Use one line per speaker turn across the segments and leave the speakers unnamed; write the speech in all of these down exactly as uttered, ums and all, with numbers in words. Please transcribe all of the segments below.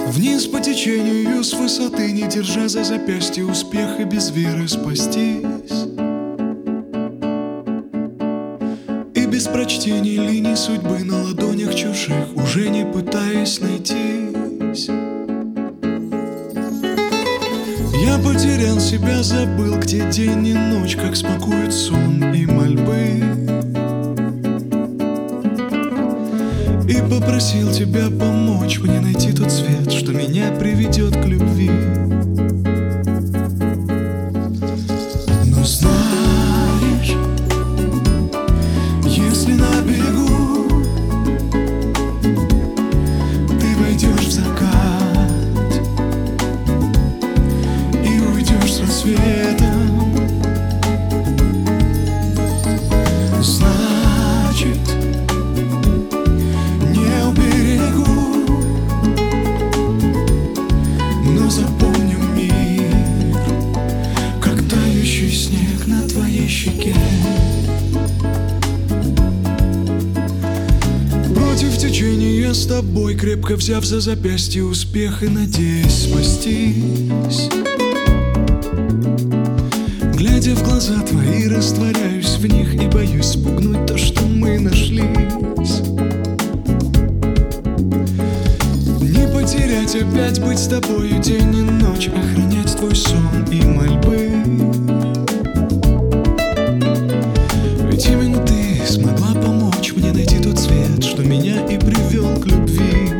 Вниз по течению с высоты, не держа за запястье успеха, без веры спастись. И без прочтения линий судьбы на ладонях чужих, уже не пытаясь найтись. Я потерял себя, забыл, где день и ночь, как смакует сон и мольбы. И попросил тебя помочь мне найти тот свет, что меня приведет к любви. Но знаешь, если на бегу ты войдешь в закат и уйдешь с рассветом, значит, запомню мир, как тающий снег на твоей щеке. Против течения с тобой, крепко взяв за запястье успех и надеясь спастись. Глядя в глаза твои, растворяюсь в них и боюсь спугнуть то, что мы нашлись. Потерять, опять быть с тобою день и ночь, охранять твой сон и мольбы. Ведь именно ты смогла помочь мне найти тот свет, что меня и привел к любви.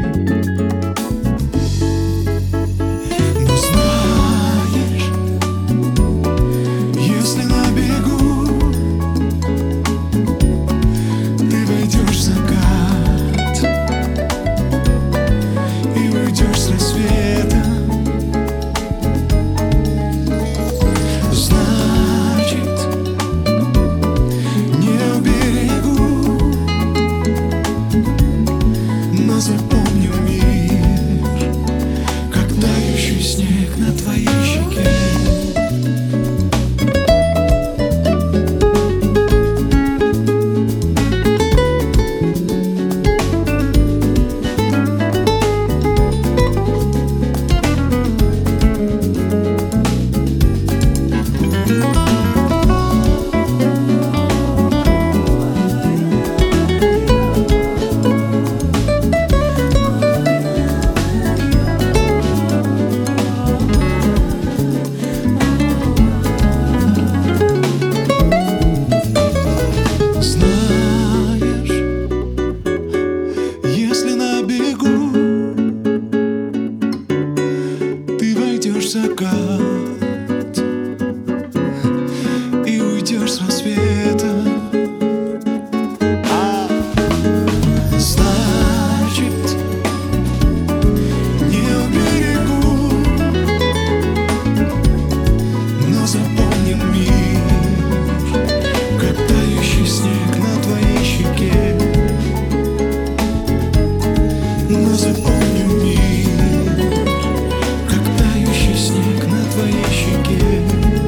Но знаешь, если на бегу ты войдешь в закат с рассветом, значит, не уберегу, но запомню мир, как тающий снег на твоей щеке. В закат и уйдешь с рассвета, значит, не уберегу, но запомним мир, как тающий снег на твоей щеке. Но запомним мир, снег на твоей щеке.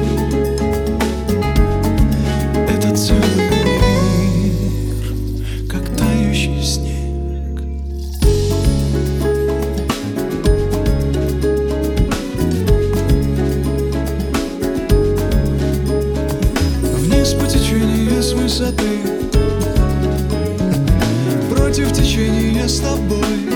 Это целый мир, как тающий снег. Вниз по течению с высоты, против течения с тобой.